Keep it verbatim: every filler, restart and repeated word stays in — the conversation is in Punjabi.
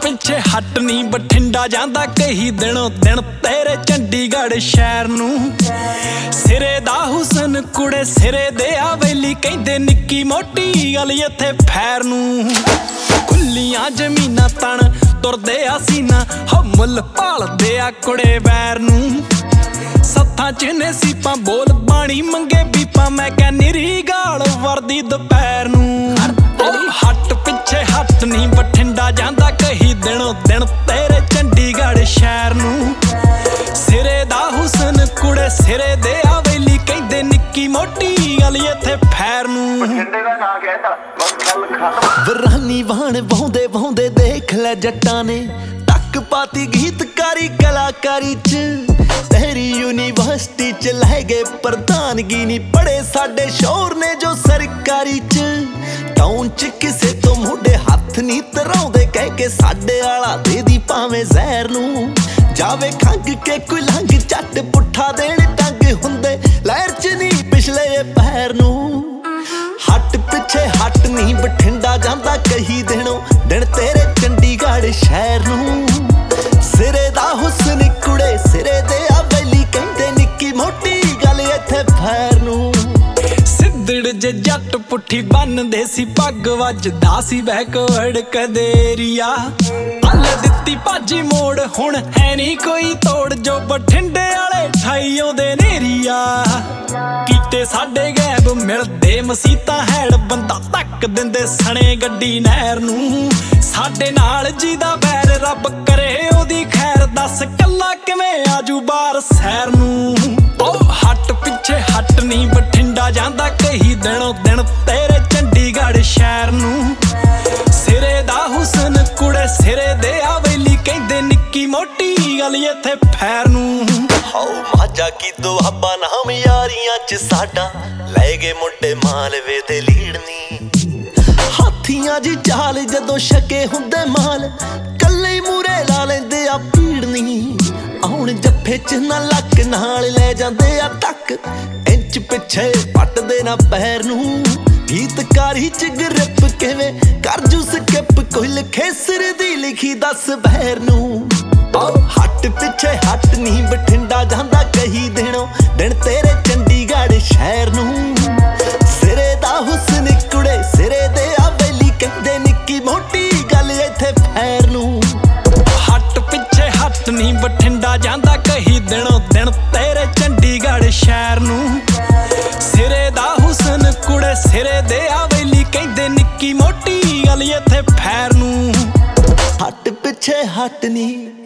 ਪਿੱਛੇ ਹੱਟ ਨੀ ਬਠਿੰਡਾ ਜਾਂਦਾ ਕਈ ਦਿਨੋਂ ਦਿਨ ਤੇਰੇ ਚੰਡੀਗੜ੍ਹ ਸ਼ਹਿਰ ਨੂੰ। ਸਿਰੇ ਦਾ ਹੁਸਨ ਕੁੜੇ ਸਿਰੇ ਦੇ ਆ ਵੈਲੀ ਕਹਿੰਦੇ ਨਿੱਕੀ ਮੋਟੀ ਗੱਲ ਇੱਥੇ ਫੈਰ ਨੂੰ। ਖੁੱਲੀਆਂ ਜ਼ਮੀਨਾਂ ਤਣ ਤੁਰਦੇ ਆ ਸੀਨਾ ਹੋ ਮੁੱਲ ਭਾਲਦੇ ਆ ਕੁੜੇ ਵੈਰ ਨੂੰ। ਸੱਥਾਂ ਚ ਨੇ ਸੀਪਾਂ ਬੋਲ ਬਾਣੀ ਮੰਗੇ ਬੀਪਾਂ ਮੈਂ ਕਹਿ ਨਿਰੀ ਗਾਲ ਵਰਦੀ ਦੁਪਹਿਰ ਨੂੰ। ਹੱਟ ਪਿੱਛੇ ਹੱਟ ਨੀ ਬਠਿੰਡਾ ਜਾਂਦਾ ਕਈ ਦਿਨੋਂ ਦਿਨ ਤੇਰੇ ਚੰਡੀਗੜ੍ਹ ਸ਼ਹਿਰ ਨੂੰ। ਸਿਰੇ ਦਾ ਹੁਸਨ ਕੁੜੇ ਸਿਰੇ ਦੇ ਆ ਵੈਲੀ ਕਹਿੰਦੇ ਨਿੱਕੀ ਮੋਟੀ ਗੱਲ ਇੱਥੇ ਫੈਰ ਨੂੰ। ਵਰਾਨੀ ਵਾਣ ਵਾਉਂਦੇ ਵਾਉਂਦੇ ਦੇਖ ਲੈ ਜੱਟਾਂ ਨੇ ਟੱਕ ਪਾਤੀ ਗੀਤਕਾਰੀ ਕਲਾਕਾਰੀ ਚ। ਤੇਰੀ ਯੂਨੀਵਰਸਿਟੀ ਚ ਲੈ ਗਏ ਪ੍ਰਧਾਨਗੀ ਨੀ ਪੜੇ ਸਾਡੇ ਸ਼ੋਰ ਨੇ ਜੋ ਸਰਕਾਰੀ ਚ। ਟਾਊਨ ਚ ਕਿਸੇ ਤੋਂ ਮੁੰਡੇ ਹੱਥ ਨੀ ਧਰਾਉਂਦੇ ਕਹਿ ਕੇ ਸਾਡੇ ਆਲਾ ਦੇ ਦੀ ਭਾਵੇਂ ਜ਼ਹਿਰ ਨੂੰ। ਜਾਵੇ ਖੰਗ ਕੇ ਕੋਈ ਲੰਘ ਚੱਟ ਪੁੱਠਾ ਦੇਣ ਟੰਗ ਹੁੰਦੇ ਲਹਿਰ ਚ ਨੀ ਪਿਛਲੇ ਪੈਰ ਨੂੰ। ਹੱਟ ਪਿੱਛੇ ਹੱਟ ਨੀ ਬਠਿੰਡਾ ਜਾਂਦਾ ਕਈ ਦਿਨੋਂ ਦਿਨ ਤੇਰੇ ਚੰਡੀਗੜ੍ਹ ਸ਼ਹਿਰ ਨੂੰ। ਸਿਰੇ ਦਾ ਹੁਸਨ ਕੁੜੇ ਸਿਰੇ ਦੇ ਆ ਵੈਲੀ ਕਹਿੰਦੇ ਨਿੱਕੀ ਮੋਟੀ ਗੱਲ ਇੱਥੇ ਫੈਰ ਨੂੰ। ਸਿੱਧੜ ਜੇ ਜੱਟ ਪੁੱਠੀ ਬੰਨਦੇ ਸੀ ਪੱਗ ਵੱਜਦਾ ਸੀ ਬੈਕਵਰਡ ਕਦੇਰੀਆ। ਪੱਲ ਦਿੱਤੀ ਭਾਜੀ ਮੋੜ ਹੁਣ ਹੈ ਨੀ ਕੋਈ ਤੋੜ ਜੋ ਬਠਿੰਡੇ ਵਾਲੇ ਠਾਈ ਆਉਂਦੇ ਨੇਰੀਆ। ਕੀਤੇ ਸਾਡੇ ਗੈਬ ਮਿਲਦੇ ਮਸੀਤਾਂ ਹੈੜ ਬੰਦਾ ਧੱਕ ਦਿੰਦੇ ਸਣੇ ਗੱਡੀ ਨਹਿਰ ਨੂੰ। ਸਾਡੇ ਨਾਲ ਜਿਹਦਾ ਵੈਰ ਰੱਬ ਕਰੇ ਉਹਦੀ ਖੈਰ ਦੱਸ ਕੱਲਾ ਕਿਵੇਂ ਆਜੂ ਬਾਹਰ ਸੈਰ ਨੂੰ। ਉਹ ਹੱਟ ਪਿੱਛੇ ਹੱਟ ਨੀ ਬਠਿੰਡਾ ਜਾਂਦਾ ਕਈ ਦਿਨੋਂ ਦਿਨ ਤੇਰੇ ਚੰਡੀਗੜ੍ਹ ਸ਼ਹਿਰ ਨੂੰ। ਸਿਰੇ ਦਾ ਹੁਸਨ ਕੁੜੇ ਸਿਰੇ ਦੇ ਆ ਵੈਲੀ ਕਹਿੰਦੇ ਨਿੱਕੀ ਮੋਟੀ ਗੱਲ ਇੱਥੇ ਫੈਰ ਨੂੰ। ਹਾਉ ਮਾਝਾ ਕੀ ਦੁਆਬਾ ਨਾਮ ਯਾਰੀਆਂ ਚ ਸਾਡਾ ਲੈ ਗਏ ਮੁੰਡੇ ਮਾਲਵੇ ਦੇ ਲੀੜਨੀ। ਹਾਥੀਆਂ ਜੀ ਚਾਲ ਜਦੋਂ ਛਕੇ ਹੁੰਦੇ ਮਾਲ ਕੱਲੇ ਮੂਰੇ ਲਾ ਲੈਂਦੇ ਆ ਪੀੜਨੀ। ਆਉਣ ਜੱਫੇ ਚ ਨਾ ਲੱਕ ਨਾਲ ਲੈ ਜਾਂਦੇ ਆ ਟੱਕ ਇੰਚ ਪਿੱਛੇ ਪੱਟਦੇ ਨਾ ਪੈਰ ਨੂੰ। ਗੀਤਕਾਰੀ ਚ ਗ੍ਰਿਪ ਕਿਵੇਂ ਕਰ ਜੂ ਸਕਿਪ ਕੋਈ ਲਿਖੇ ਸਿਰ ਦੀ ਲਿਖੀ ਦੱਸ ਬਹਿਰ ਨੂੰ। ਹੱਟ ਪਿੱਛੇ ਹੱਟ ਨੀ ਬਠਿੰਡਾ ਜਾਂਦਾ ਕਈ ਦਿਨੋਂ ਦਿਨ ਤੇਰੇ ਚੰਡੀਗੜ੍ਹ ਸ਼ਹਿਰ ਨੂੰ। ਸਿਰੇ ਦਾ ਹੁਸਨ ਕੁੜੇ ਸਿਰੇ ਦੇ ਆ ਵੈਲੀ ਕਹਿੰਦੇ ਨਿੱਕੀ ਮੋਟੀ ਗੱਲ ਇੱਥੇ ਫੈਰ ਨੂੰ। ਹੱਟ ਪਿੱਛੇ ਹੱਟ ਨੀ ਬਠਿੰਡਾ ਜਾਂਦਾ ਕਈ ਦਿਨੋਂ ਦਿਨ ਤੇਰੇ ਚੰਡੀਗੜ੍ਹ ਸ਼ਹਿਰ ਨੂੰ। ਸਿਰੇ ਦਾ ਹੁਸਨ ਕੁੜੇ ਸਿਰੇ ਦੇ ਆ ਵੈਲੀ ਕਹਿੰਦੇ ਨਿੱਕੀ ਮੋਟੀ ਗੱਲ ਇੱਥੇ ਫੈਰ ਨੂੰ। ਹੱਟ ਪਿੱਛੇ ਹੱਟ ਨੀ